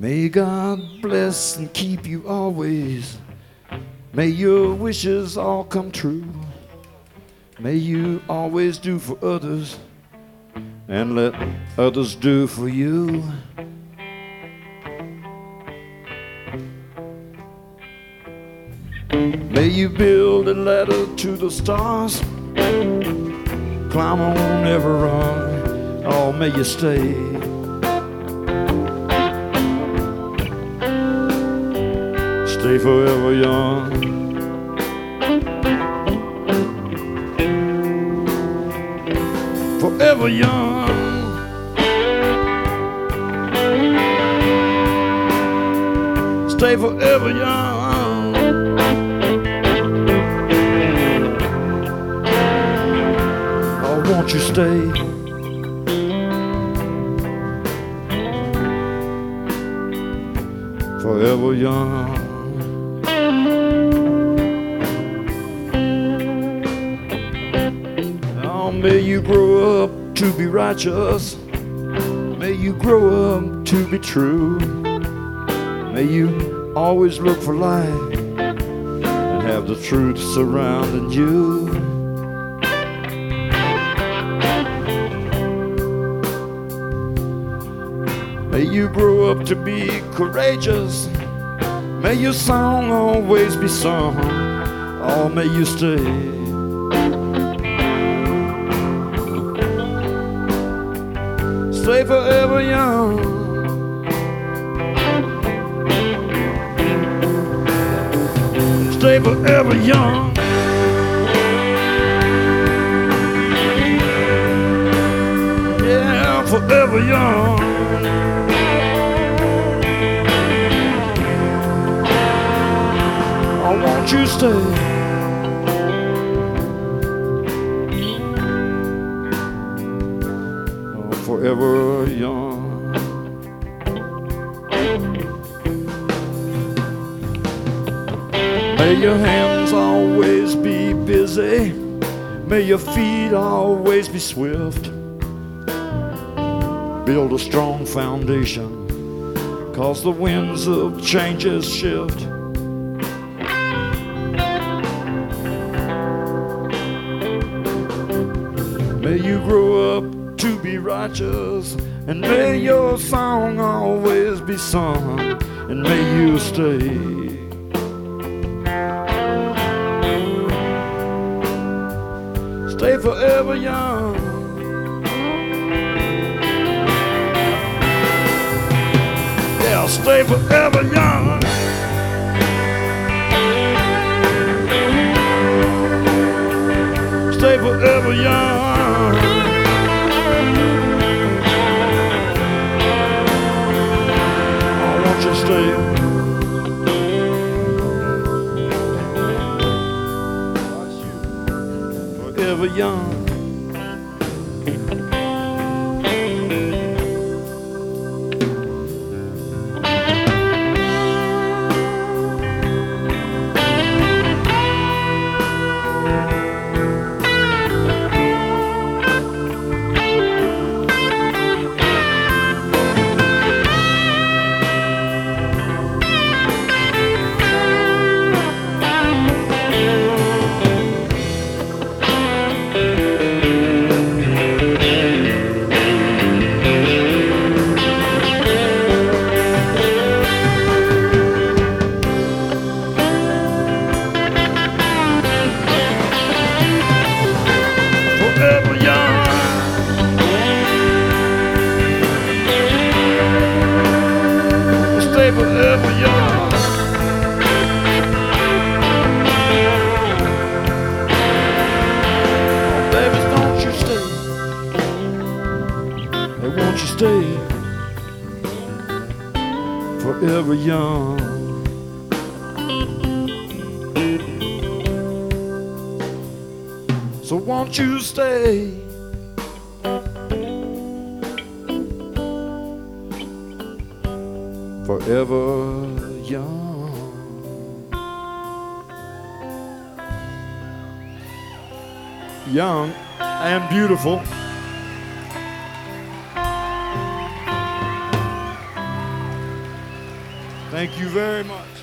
May God bless and keep you always. May your wishes all come true. May you always do for others and let others do for you. May you build a ladder to the stars, climb on every rung. Oh, may you stay. Stay forever young. Forever young. Stay forever young. Oh, won't you stay? Forever young. May you grow up to be righteous. May you grow up to be true. May you always look for light and have the truth surrounding you. May you grow up to be courageous. May your song always be sung. Oh, may you stay. Stay forever young. Stay forever young. Yeah, forever young. Oh, won't you stay? Forever young. May your hands always be busy. May your feet always be swift. Build a strong foundation, 'cause the winds of changes shift. May you grow up to be righteous, and may your song always be sung, and may you stay. Stay forever young. Yeah, stay forever young. Stay forever young. Stay forever young. Forever young. Oh, baby, don't you stay. Hey, won't you stay forever young? So won't you stay forever young? Young and beautiful. Thank you very much.